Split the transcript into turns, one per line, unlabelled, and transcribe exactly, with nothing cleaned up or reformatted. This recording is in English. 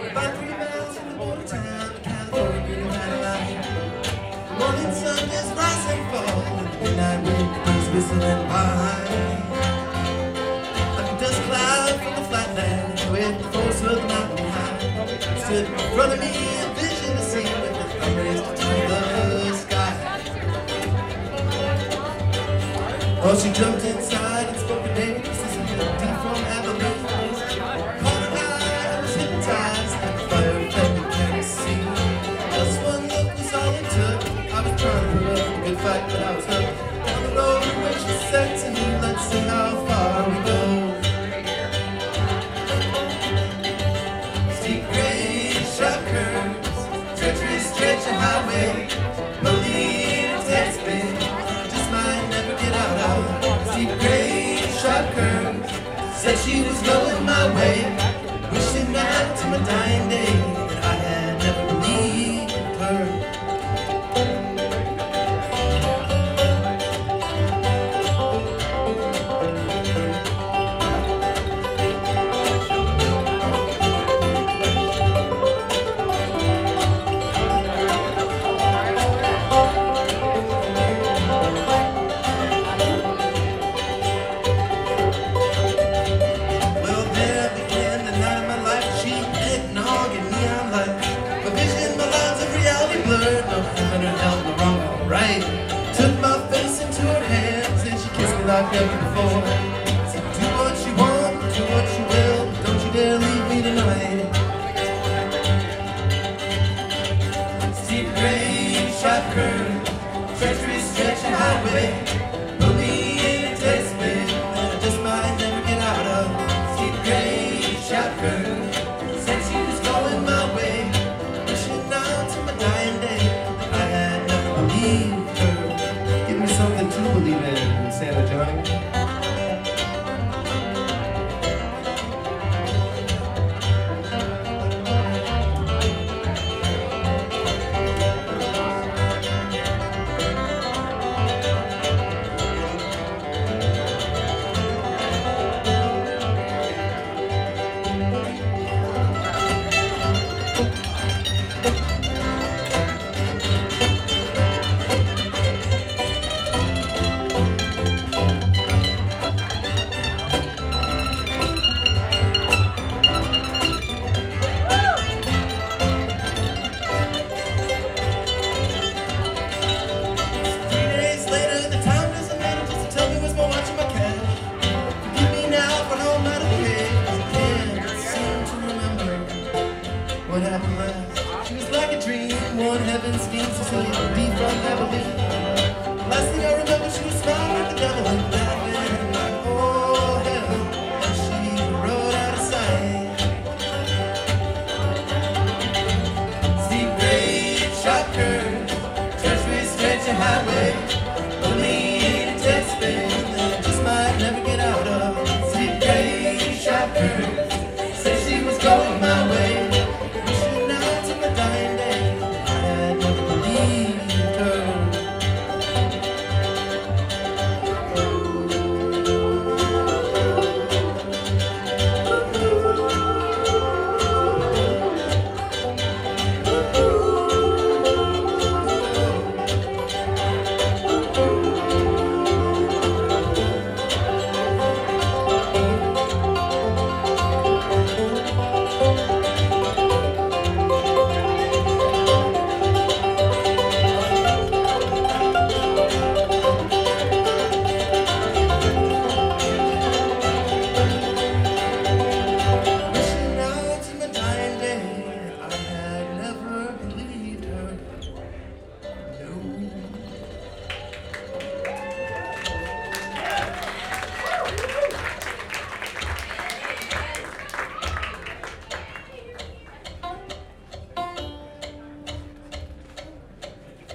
About three miles from the border town of California, Madeline. The morning sun is rising, fall, and the midnight wind is whistling behind. Like a dust cloud from the flatland, with the force of the mountain behind. Stood in front of me, a vision to see, with the thumb raised to the sky. Oh, she jumped inside and spoke her name. This is a deep from Abilene. Caught her eye, I was hypnotized like a fire fed me can't see. Just one look was all it took. I was trying to put up a good fight, but I was hooked. Down the road when she said to me, let's see how far we go. Steep grades, sharp curves, treacherous stretch of highway. Lonely and tailspin, just might never get out of. Steep grades, sharp curves, said she was going my way. Wishing that to my dying day that I had never believed her. Right, took my face into her hands and she kissed me like never before. Said, do what you want, do what you will, don't you dare leave me tonight. Steep grade, sharp curve, treacherous stretch of highway. Lonely in a tailspin that I just might never get out of. Steep grade, sharp curve, said she was going my way. Wishing out to my dying day. Give me something to believe in, Santa Johnny. What happened last? She was like a dream, one heaven scheme, Cecilia, deep from Abilene.